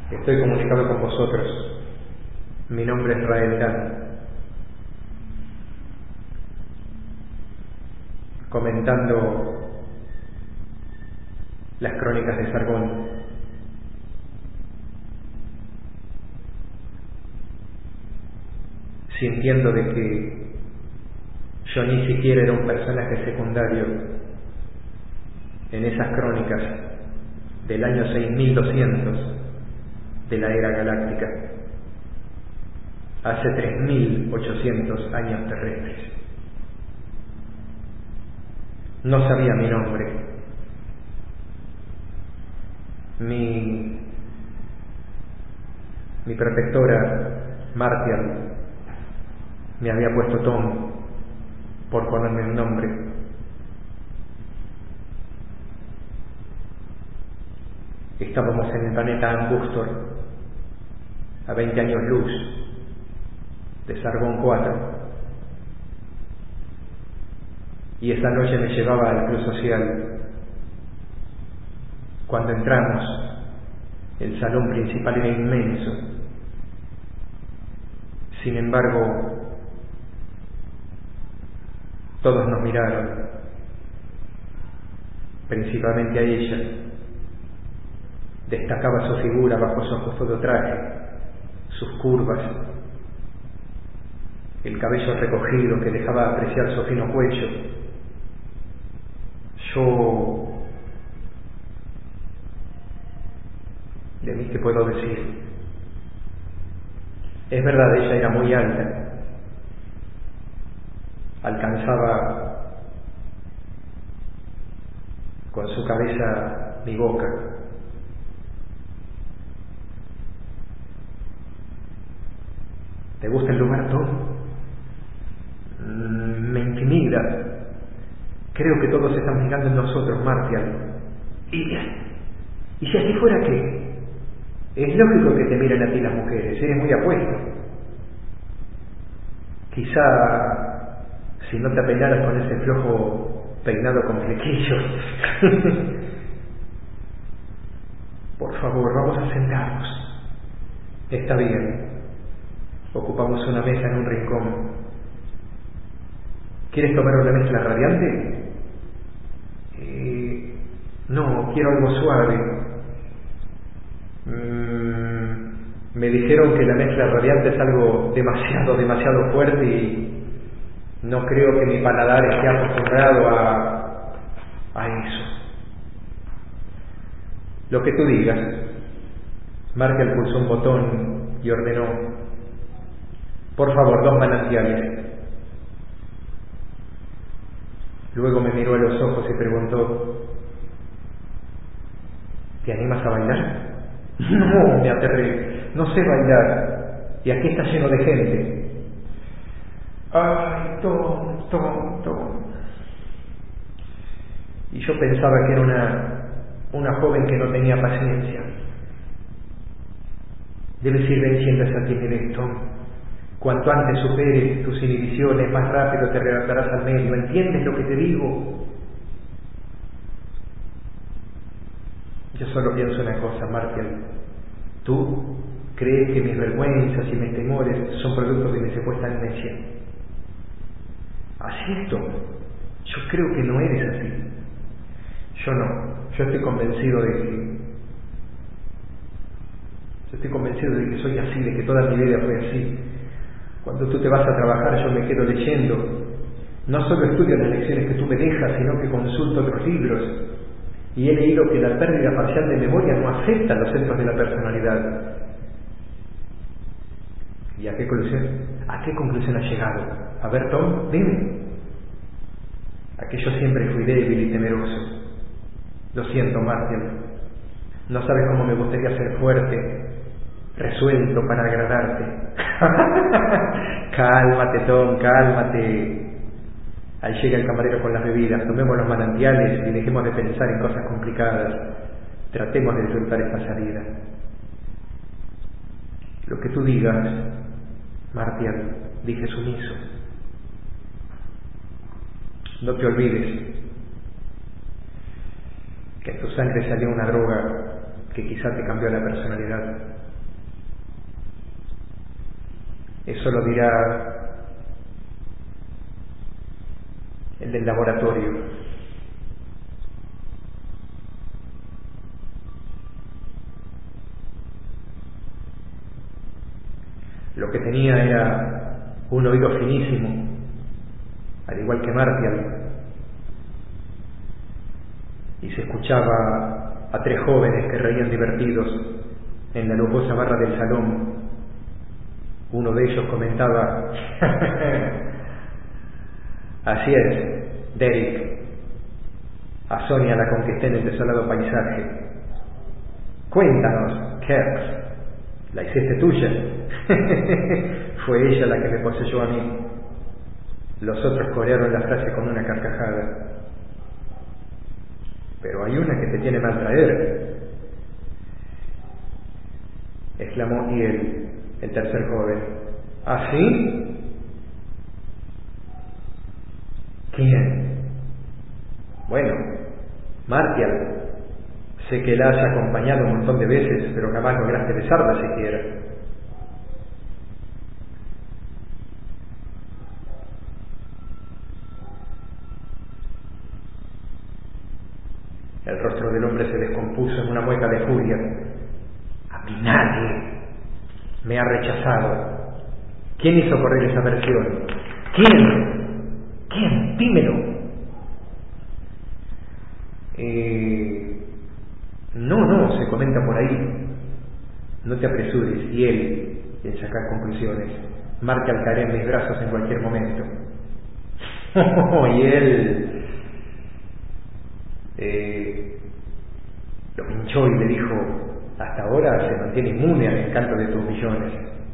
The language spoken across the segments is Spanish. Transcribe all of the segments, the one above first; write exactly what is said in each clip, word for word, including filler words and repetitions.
Estoy comunicado con vosotros. Mi nombre es Raeldán. Comentando las crónicas de Sargón. Sintiendo de que yo ni siquiera era un personaje secundario en esas crónicas del año seis mil doscientos de la era galáctica, hace tres mil ochocientos años terrestres. No sabía mi nombre. Mi, mi protectora, Martial, me había puesto Tom por ponerme un nombre. Estábamos en el planeta Angustor, a veinte años luz de Sargón cuatro, y esa noche me llevaba al club social. Cuando entramos, el salón principal era inmenso. Sin embargo, todos nos miraron, principalmente a ella. Destacaba su figura bajo su ajustado traje, sus curvas, el cabello recogido que dejaba apreciar su fino cuello. Yo, de mí, ¿qué puedo decir? Es verdad, ella era muy alta, alcanzaba con su cabeza mi boca. ¿Te gusta el lugar, Tom? Mm, me intimida. Creo que todos están mirando en nosotros, Martial. ¿Y, ¿Y si así fuera qué? Es lógico que te miren a ti las mujeres, eres muy apuesto. Quizá si no te apenaras con ese flojo peinado con flequillos. Por favor, vamos a sentarnos. Está bien. Ocupamos una mesa en un rincón. ¿Quieres tomar una mezcla radiante? Eh, no, quiero algo suave. Mm, me dijeron que la mezcla radiante es algo demasiado, demasiado fuerte y no creo que mi paladar esté acostumbrado a, a eso. Lo que tú digas. Martial pulsó un botón y ordenó: por favor, dos manantiales. Luego me miró a los ojos y preguntó: ¿te animas a bailar? No, me aterré. No sé bailar. Y aquí está lleno de gente. Ay, Tom, Tom, Tom. Y yo pensaba que era una, una joven que no tenía paciencia. Debes ir venciendo esa timidez, Tom. Cuanto antes superes tus inhibiciones, más rápido te redactarás al medio. ¿Entiendes lo que te digo? Yo solo pienso una cosa, Martial. Tú crees que mis vergüenzas y mis temores son productos de mi supuesta amnesia. Así es, Tom. Yo creo que no eres así. Yo no. Yo estoy convencido de que... Yo estoy convencido de que soy así, de que toda mi vida fue así. Cuando tú te vas a trabajar, yo me quedo leyendo. No solo estudio las lecciones que tú me dejas, sino que consulto otros libros. Y he leído que la pérdida parcial de memoria no afecta a los centros de la personalidad. ¿Y a qué conclusión? ¿A qué conclusión has llegado? A ver, Tom, dime. A que yo siempre fui débil y temeroso. Lo siento, Martial. No sabes cómo me gustaría ser fuerte, resuelto para agradarte. Cálmate, Tom, cálmate. Ahí llega el camarero con las bebidas. Tomemos los manantiales y dejemos de pensar en cosas complicadas. Tratemos de disfrutar esta salida. Lo que tú digas, Martial, dije sumiso. No te olvides que en tu sangre salió una droga que quizá te cambió la personalidad. Eso lo dirá el del laboratorio. Lo que tenía era un oído finísimo, al igual que Martial, y se escuchaba a tres jóvenes que reían divertidos en la lujosa barra del salón. Uno de ellos comentaba: así es, Derek, a Sonia la conquisté en el desolado paisaje. Cuéntanos, Kirk, ¿la hiciste tuya? Fue ella la que me poseyó a mí. Los otros corearon la frase con una carcajada. Pero hay una que te tiene mal traer, exclamó Iel, el tercer joven. ¿Ah, sí? ¿Quién? Bueno, Martial. Sé que la has acompañado un montón de veces, pero jamás lograste besarla siquiera. El rostro del hombre se descompuso en una mueca de furia. A mí nadie me ha rechazado. ¿Quién hizo correr esa versión? ¿Quién? ¿Quién? Dímelo. Eh, no, no, se comenta por ahí. No te apresures, y él, en sacar conclusiones. Martial caerá en mis brazos en cualquier momento. Y él eh, lo pinchó y le dijo: hasta ahora se mantiene inmune al encanto de tus millones.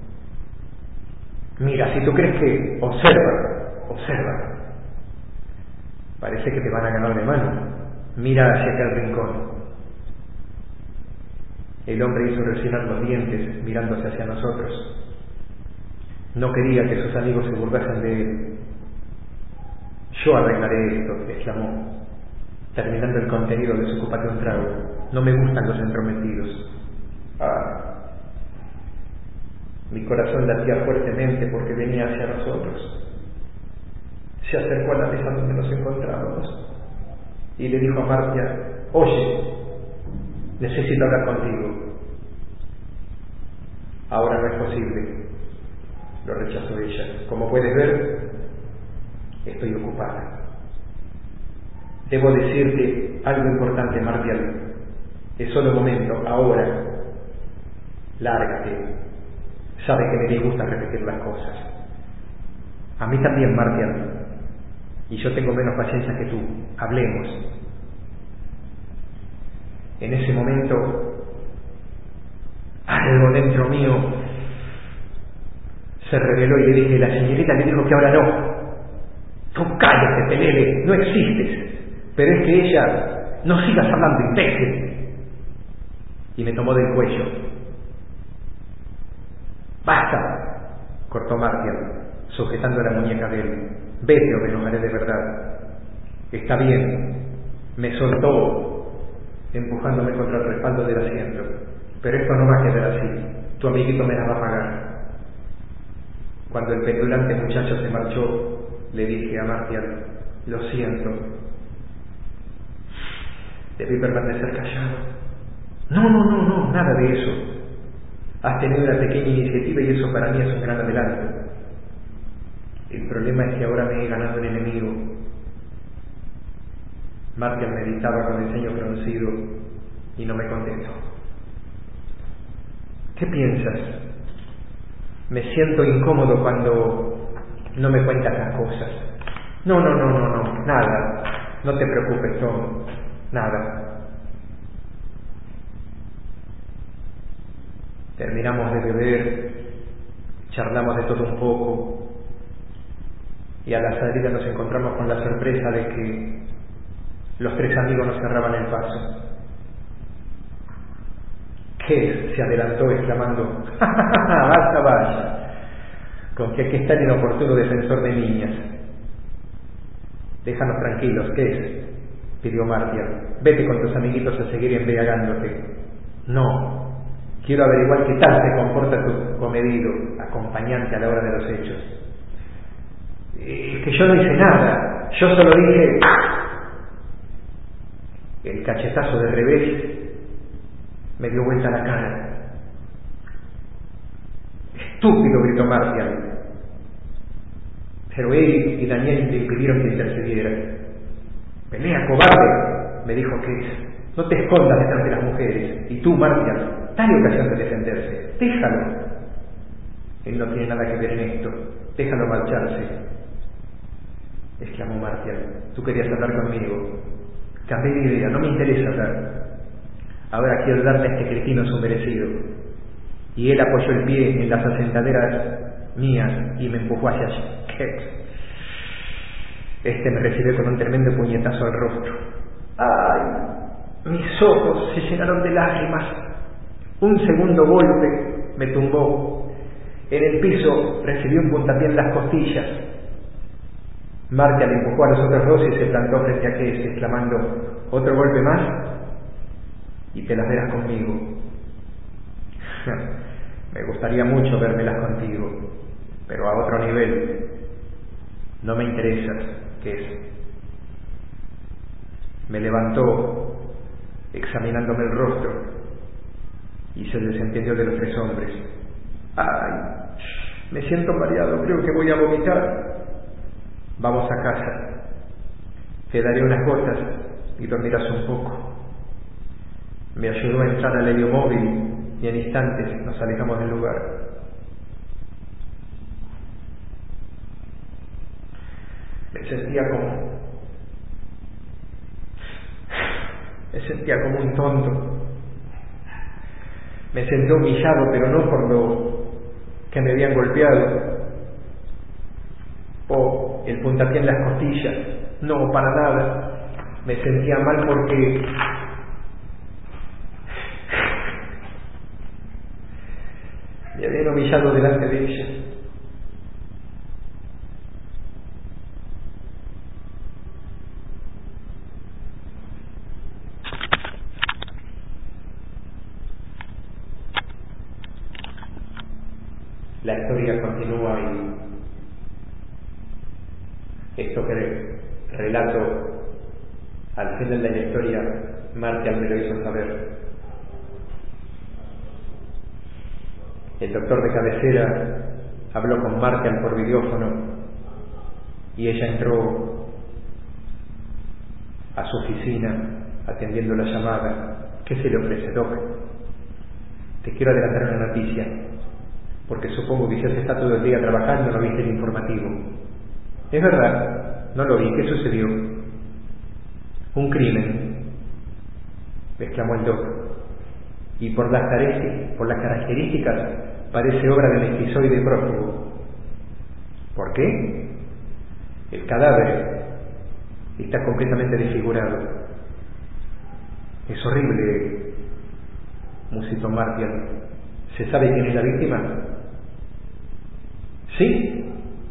Mira, si tú crees que... Observa, observa. Parece que te van a ganar de mano. Mira hacia aquel rincón. El hombre hizo rechinar los dientes mirándose hacia nosotros. No quería que sus amigos se burlasen de él. Yo arreglaré esto, exclamó, terminando el contenido de su copa de un trago. No me gustan los entrometidos. Ah. Mi corazón latía fuertemente porque venía hacia nosotros. Se acercó a la mesa donde nos encontrábamos y le dijo a Martial: oye, necesito hablar contigo. Ahora no es posible, lo rechazó ella. Como puedes ver, estoy ocupada. Debo decirte algo importante, Martial. Es solo un momento, ahora. Lárgate. Sabe que me disgusta repetir las cosas. A mí también, Martial. Y yo tengo menos paciencia que tú. Hablemos. En ese momento, algo dentro mío se reveló y le dije: la señorita le dijo que ahora no. Tú cállate, Pelele, no existes. Pero es que ella... No sigas hablando, imbécil. Y me tomó del cuello. ¡Basta!, cortó Martial, sujetando la muñeca de él. Vete o me enojaré de verdad. Está bien. Me soltó, empujándome contra el respaldo del asiento. Pero esto no va a quedar así. Tu amiguito me la va a pagar. Cuando el petulante muchacho se marchó, le dije a Martial: lo siento. Debí permanecer callado. No, no, no, no, nada de eso. Has tenido una pequeña iniciativa y eso para mí es un gran adelanto. El problema es que ahora me he ganado un enemigo. Martial meditaba con el ceño fruncido y no me contestó. ¿Qué piensas? Me siento incómodo cuando no me cuentas las cosas. No, no, no, no, no, nada. No te preocupes, Tom. Nada. Terminamos de beber, charlamos de todo un poco y a la salida nos encontramos con la sorpresa de que los tres amigos nos cerraban el paso. ¿Qué? Se adelantó exclamando: ¡basta, vaya! Con que aquí está el inoportuno defensor de niñas. Déjanos tranquilos, ¿qué es? Pidió Martial. Vete con tus amiguitos a seguir embriagándote. No, Quiero averiguar qué tal se comporta tu comedido acompañante a la hora de los hechos. Es que yo no hice nada, yo solo dije... El cachetazo de revés me dio vuelta la cara. Estúpido, gritó Marcial. Pero él y Daniel le impidieron que intercediera. Pelea, cobarde, me dijo que es. No te escondas detrás de las mujeres. Y tú, Marcial, dale ocasión de defenderse. Déjalo. Él no tiene nada que ver en esto. Déjalo marcharse. Exclamó Marcial. Tú querías hablar conmigo. Cambié de idea, no me interesa hablar. Ahora quiero darle a este cretino su merecido. Y él apoyó el pie en las asentaderas mías y me empujó hacia allí. Este me recibió con un tremendo puñetazo al rostro. ¡Ay! Mis ojos se llenaron de lágrimas. Un segundo golpe me tumbó. En el piso recibí un puntapié en las costillas. Marcial empujó a los otros dos y se plantó frente a Kes, exclamando: ¿otro golpe más? Y te las verás conmigo. Me gustaría mucho vérmelas contigo, pero a otro nivel. No me interesas, Kes. Me levantó, examinándome el rostro, y se desentendió de los tres hombres. ¡Ay! Me siento mareado, creo que voy a vomitar. Vamos a casa. Te daré unas gotas y dormirás un poco. Me ayudó a entrar al heliomóvil y en instantes nos alejamos del lugar. Me sentía como... Me sentía como un tonto. Me sentí humillado, pero no por lo que me habían golpeado o el puntapié en las costillas. No, para nada. Me sentía mal porque me habían humillado delante de ella. La historia continúa y esto que relato al final de la historia Marcial me lo hizo saber. El doctor de cabecera habló con Marcial por videófono y ella entró a su oficina atendiendo la llamada. ¿Qué se le ofrece, Doc? Te quiero adelantar una noticia, porque supongo que ya se está todo el día trabajando, no viste el informativo. Es verdad, no lo vi. ¿Qué sucedió? Un crimen, exclamó el Doc. Y por las, por las características parece obra del esquizoide prófugo. ¿Por qué? El cadáver está completamente desfigurado. Es horrible, musitó Marcial. ¿Se sabe quién es la víctima? ¿Sí?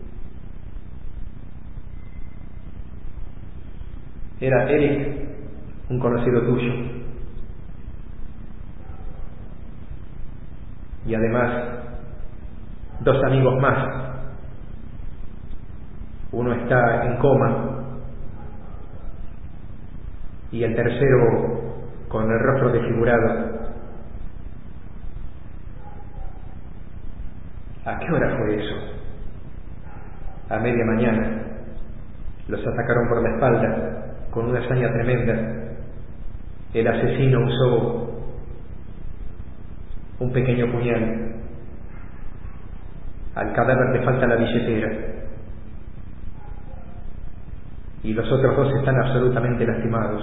Era Eric, un conocido tuyo. Y además, dos amigos más. Uno está en coma y el tercero con el rostro desfigurado. ¿A qué hora fue eso? A media mañana. Los atacaron por la espalda con una hazaña tremenda. El asesino usó un pequeño puñal. Al cadáver le falta la billetera. Y los otros dos están absolutamente lastimados.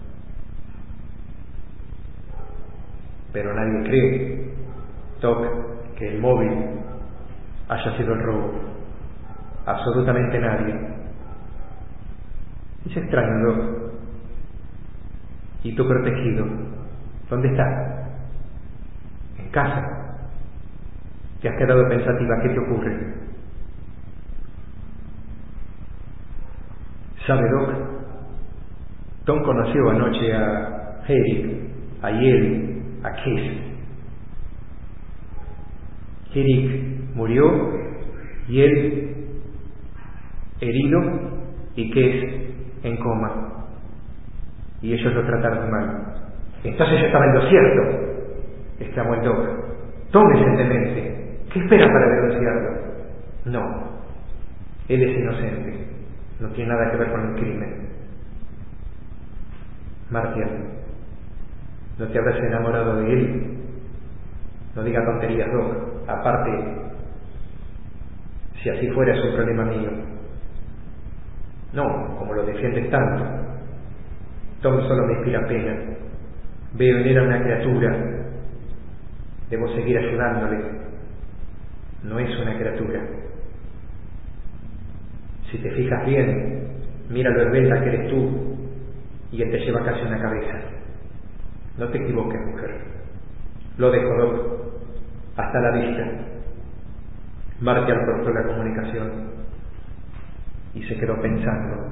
Pero nadie cree, Doc, que el móvil haya sido el robo. Absolutamente nadie. Es extraño, Doc. ¿Y tu protegido? ¿Dónde está? En casa. Te has quedado pensativa. ¿Qué te ocurre? ¿Sabe, Doc? Tom conoció anoche a Eric, a Yel, a Kes. Eric murió y él herido y Kes en coma. Y ellos lo trataron mal. Entonces yo estaba en lo cierto, exclamó el Doc. Tom es el demente. ¿Qué espera para denunciarlo? No, él es inocente. No tiene nada que ver con el crimen. Martial, ¿no te habrás enamorado de él? No diga tonterías, Doc. Aparte, si así fuera es un problema mío. No, como lo defiendes tanto. Tom solo me inspira pena. Veo en él a una criatura. Debo seguir ayudándole. No es una criatura. Si te fijas bien, mira lo esbelta que eres tú y él te lleva casi una cabeza. No te equivoques, mujer. Lo dejo, Doc. Hasta la vista. Martial cortó la comunicación y se quedó pensando.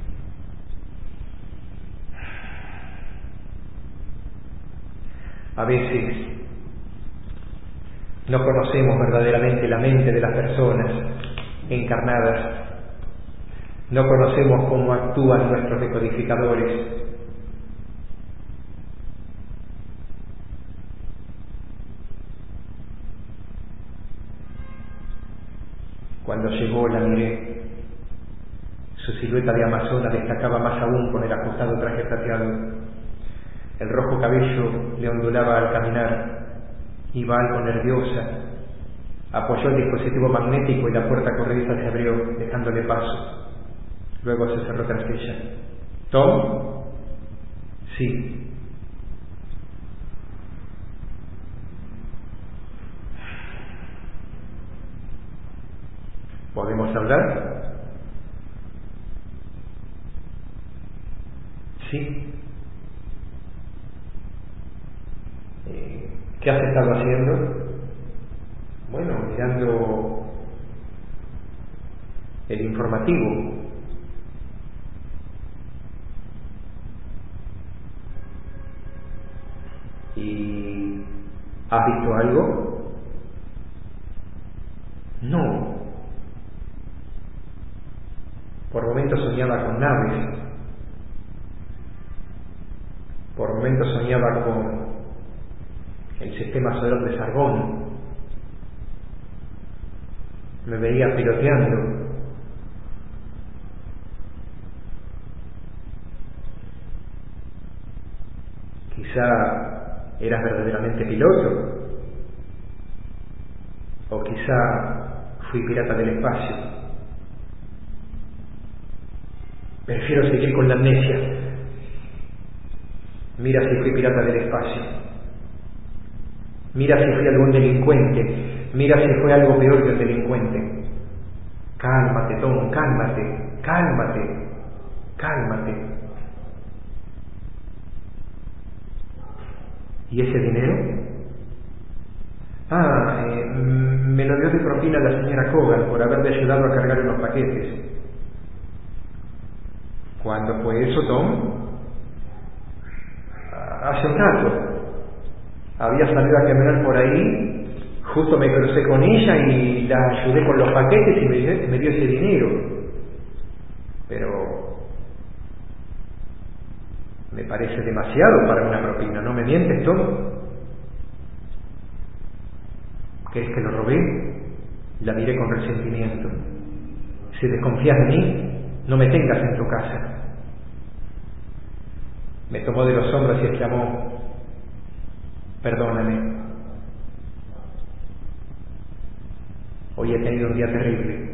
A veces no conocemos verdaderamente la mente de las personas encarnadas. No conocemos cómo actúan nuestros decodificadores. Cuando llegó la miré. Su silueta de amazona destacaba más aún con el ajustado traje plateado. El rojo cabello le ondulaba al caminar. Iba algo nerviosa. Apoyó el dispositivo magnético y la puerta corrediza se abrió, dejándole paso. Luego se cerró tras ella. ¿Tom? Sí. ¿Podemos hablar? Sí. Eh, ¿Qué has estado haciendo? Bueno, mirando el informativo. ¿Y has visto algo? No. Por momentos soñaba con naves. Por momentos soñaba con el sistema solar de Sargón. Me veía piloteando. Quizá eras verdaderamente piloto. O quizá fui pirata del espacio. Prefiero seguir con la amnesia. Mira si fui pirata del espacio. Mira si fui algún delincuente. Mira si fue algo peor que el delincuente. Cálmate, Tom, cálmate, cálmate, cálmate. ¿Y ese dinero? Ah, eh, me lo dio de propina la señora Kogan por haberme ayudado a cargar unos paquetes. ¿Cuándo fue eso, Tom? Hace un rato. Había salido a caminar por ahí, justo me crucé con ella y la ayudé con los paquetes y me dio, me dio ese dinero. Pero me parece demasiado para una propina, ¿no me mientes, Tom? ¿Crees que lo robé? La miré con resentimiento. Si desconfías de mí, no me tengas en tu casa. Me tomó de los hombros y exclamó: perdóname. Hoy he tenido un día terrible.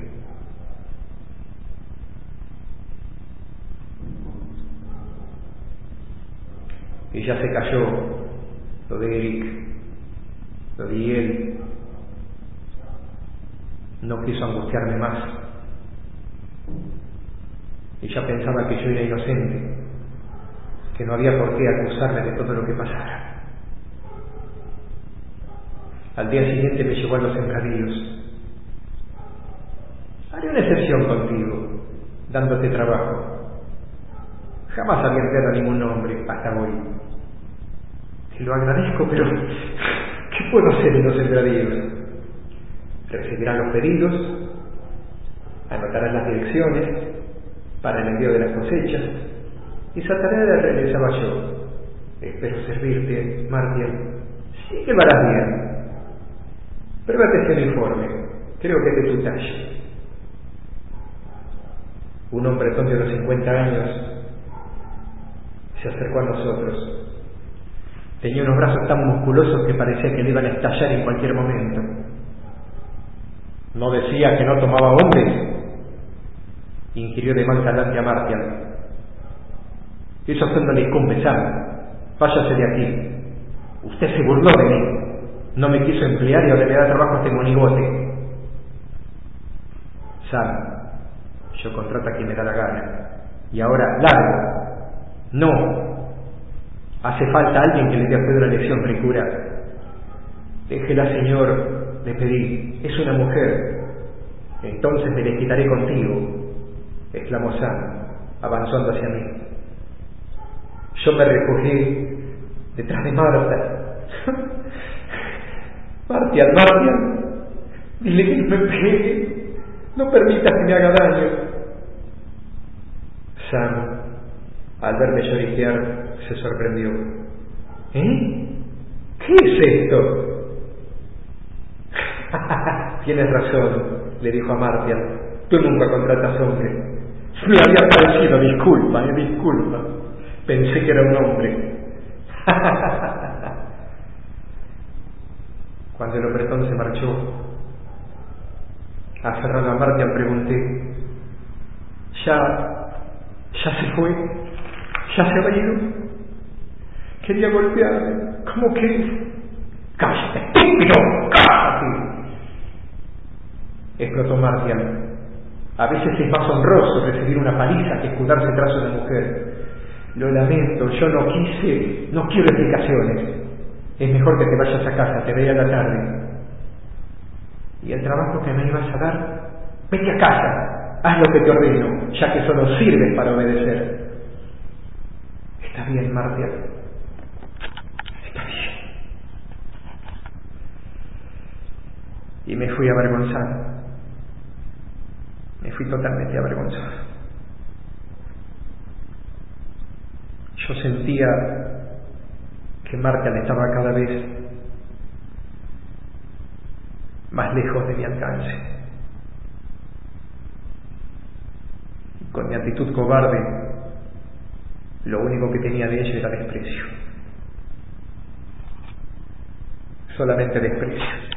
Y ya se cayó lo de Eric, lo de él. No quiso angustiarme más. Ella pensaba que yo era inocente, que no había por qué acusarme de todo lo que pasara. Al día siguiente me llevó a los sembradíos. Haré una excepción contigo, dándote trabajo. Jamás había empleado a ningún hombre hasta hoy. Te lo agradezco, pero ¿qué puedo hacer en los sembradíos? Se recibirán los pedidos, anotarán las direcciones para el envío de las cosechas. Esa tarea la realizaba yo. Espero servirte, Martial. Sí que lo harás bien. Pruébate ese uniforme. Creo que es de tu talla. Un hombretón de unos cincuenta años se acercó a nosotros. Tenía unos brazos tan musculosos que parecía que le iban a estallar en cualquier momento. ¿No decía que no tomaba hombres?, inquirió de mal talante a Martial. Eso a usted no le incumbe, Sam. Váyase de aquí. Usted se burló de mí. No me quiso emplear y ahora le da trabajo a este monigote. Sam, yo contrato a quien me da la gana. Y ahora, largo. No. Hace falta alguien que le dé a usted una lección, ricura. Déjela, señor, le pedí. Es una mujer. Entonces me desquitaré contigo, exclamó Sam, avanzando hacia mí. Yo me refugié detrás de Marta. Martial, Martial, dile que no me pegue. No permitas que me haga daño. Sam, al verme lloriquear, se sorprendió. ¿Eh? ¿Qué es esto? Tienes razón, le dijo a Martial. Tú nunca contratas hombres. Me había parecido, disculpa, eh, disculpa. Pensé que era un hombre. Cuando el hombretón se marchó, aferrado a Martial, pregunté: ¿Ya, ya se fue? ¿Ya se ha ido? Quería golpearme. ¿Cómo que? ¡Cállate, estúpido! ¡Cállate! Explotó Martial. A veces es más honroso recibir una paliza que escudarse tras una mujer. Lo lamento, yo no quise, no quiero explicaciones. Es mejor que te vayas a casa, te veré a la tarde. ¿Y el trabajo que me ibas a dar? Vete a casa, haz lo que te ordeno, ya que solo sirves para obedecer. Está bien, Martial. Está bien. Y me fui avergonzado. Me fui totalmente avergonzado. Yo sentía que Martial estaba cada vez más lejos de mi alcance. Y con mi actitud cobarde, lo único que tenía de ella era desprecio. Solamente desprecio.